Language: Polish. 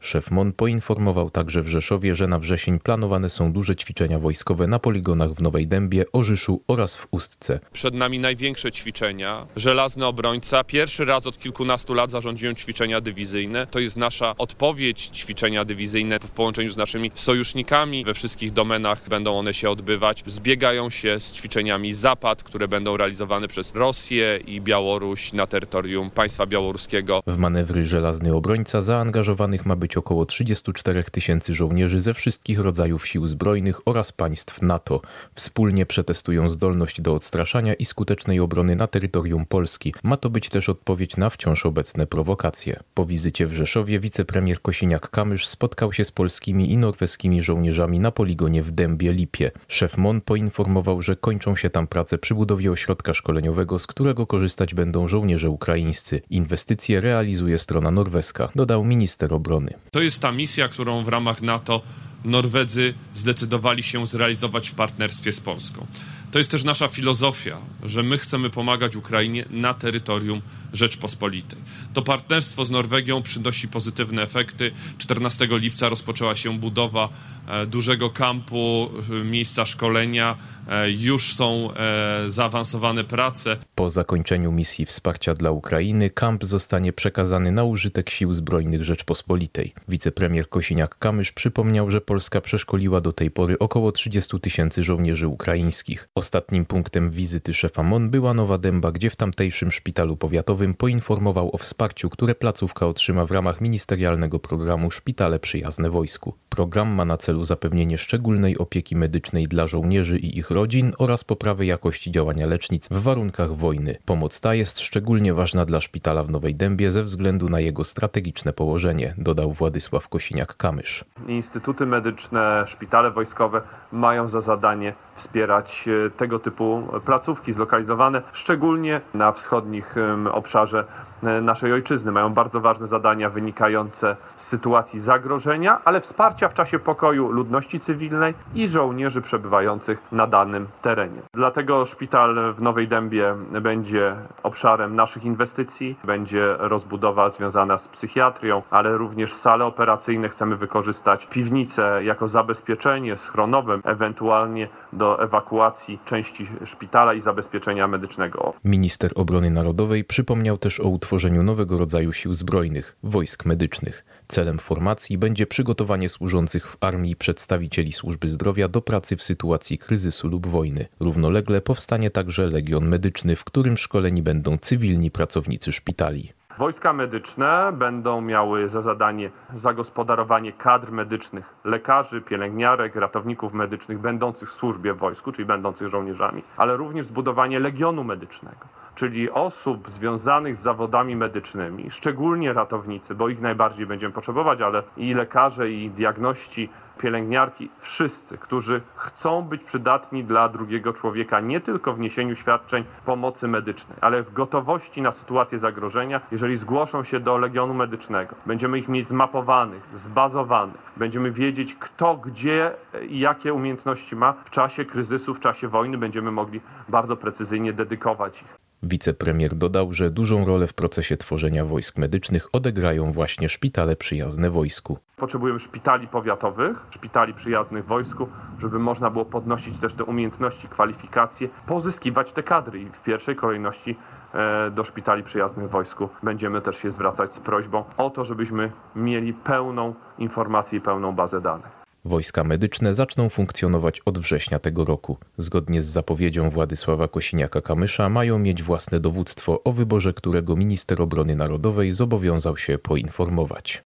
Szef MON poinformował także w Rzeszowie, że na wrzesień planowane są duże ćwiczenia wojskowe na poligonach w Nowej Dębie, Orzyszu oraz w Ustce. Przed nami największe ćwiczenia. Żelazny obrońca. Pierwszy raz od kilkunastu lat zarządziłem ćwiczenia dywizyjne. To jest nasza odpowiedź. Ćwiczenia dywizyjne w połączeniu z naszymi sojusznikami. We wszystkich domenach będą one się odbywać. Zbiegają się z ćwiczeniami Zapad, które będą realizowane przez Rosję i Białoruś na terytorium państwa białoruskiego. W manewry Żelazny obrońca zaangażowanych ma być około 34 tysięcy żołnierzy ze wszystkich rodzajów sił zbrojnych oraz państw NATO. Wspólnie przetestują zdolność do odstraszania i skutecznej obrony na terytorium Polski. Ma to być też odpowiedź na wciąż obecne prowokacje. Po wizycie w Rzeszowie wicepremier Kosiniak-Kamysz spotkał się z polskimi i norweskimi żołnierzami na poligonie w Dębie-Lipie. Szef MON poinformował, że kończą się tam prace przy budowie ośrodka szkoleniowego, z którego korzystać będą żołnierze ukraińscy. Inwestycje realizuje strona norweska, dodał minister obrony. To jest ta misja, którą w ramach NATO Norwedzy zdecydowali się zrealizować w partnerstwie z Polską. To jest też nasza filozofia, że my chcemy pomagać Ukrainie na terytorium Rzeczpospolitej. To partnerstwo z Norwegią przynosi pozytywne efekty. 14 lipca rozpoczęła się budowa dużego kampu, miejsca szkolenia. Już są zaawansowane prace. Po zakończeniu misji wsparcia dla Ukrainy kamp zostanie przekazany na użytek Sił Zbrojnych Rzeczpospolitej. Wicepremier Kosiniak-Kamysz przypomniał, że Polska przeszkoliła do tej pory około 30 tysięcy żołnierzy ukraińskich. Ostatnim punktem wizyty szefa MON była Nowa Dęba, gdzie w tamtejszym szpitalu powiatowym poinformował o wsparciu, które placówka otrzyma w ramach ministerialnego programu Szpitale Przyjazne Wojsku. Program ma na celu zapewnienie szczególnej opieki medycznej dla żołnierzy i ich rodzin oraz poprawę jakości działania lecznic w warunkach wojny. Pomoc ta jest szczególnie ważna dla szpitala w Nowej Dębie ze względu na jego strategiczne położenie, dodał Władysław Kosiniak-Kamysz. Instytuty medyczne, szpitale wojskowe mają za zadanie wspierać tego typu placówki zlokalizowane, szczególnie na wschodnich obszarze naszej ojczyzny. Mają bardzo ważne zadania wynikające z sytuacji zagrożenia, ale wsparcia w czasie pokoju ludności cywilnej i żołnierzy przebywających na danym terenie. Dlatego szpital w Nowej Dębie będzie obszarem naszych inwestycji, będzie rozbudowa związana z psychiatrią, ale również sale operacyjne. Chcemy wykorzystać piwnice jako zabezpieczenie schronowe, ewentualnie do ewakuacji części szpitala i zabezpieczenia medycznego. Minister Obrony Narodowej przypomniał też o utworzeniu nowego rodzaju sił zbrojnych, wojsk medycznych. Celem formacji będzie przygotowanie służących w armii przedstawicieli służby zdrowia do pracy w sytuacji kryzysu lub wojny. Równolegle powstanie także Legion Medyczny, w którym szkoleni będą cywilni pracownicy szpitali. Wojska medyczne będą miały za zadanie zagospodarowanie kadr medycznych, lekarzy, pielęgniarek, ratowników medycznych będących w służbie w wojsku, czyli będących żołnierzami, ale również zbudowanie Legionu Medycznego, czyli osób związanych z zawodami medycznymi, szczególnie ratownicy, bo ich najbardziej będziemy potrzebować, ale i lekarze, i diagności, pielęgniarki, wszyscy, którzy chcą być przydatni dla drugiego człowieka, nie tylko w niesieniu świadczeń pomocy medycznej, ale w gotowości na sytuację zagrożenia. Jeżeli zgłoszą się do Legionu Medycznego, będziemy ich mieć zmapowanych, zbazowanych, będziemy wiedzieć, kto, gdzie i jakie umiejętności ma w czasie kryzysu, w czasie wojny, będziemy mogli bardzo precyzyjnie dedykować ich. Wicepremier dodał, że dużą rolę w procesie tworzenia wojsk medycznych odegrają właśnie szpitale przyjazne wojsku. Potrzebujemy szpitali powiatowych, szpitali przyjaznych wojsku, żeby można było podnosić też te umiejętności, kwalifikacje, pozyskiwać te kadry i w pierwszej kolejności do szpitali przyjaznych wojsku będziemy też się zwracać z prośbą o to, żebyśmy mieli pełną informację i pełną bazę danych. Wojska medyczne zaczną funkcjonować od września tego roku. Zgodnie z zapowiedzią Władysława Kosiniaka-Kamysza mają mieć własne dowództwo, o wyborze którego minister obrony narodowej zobowiązał się poinformować.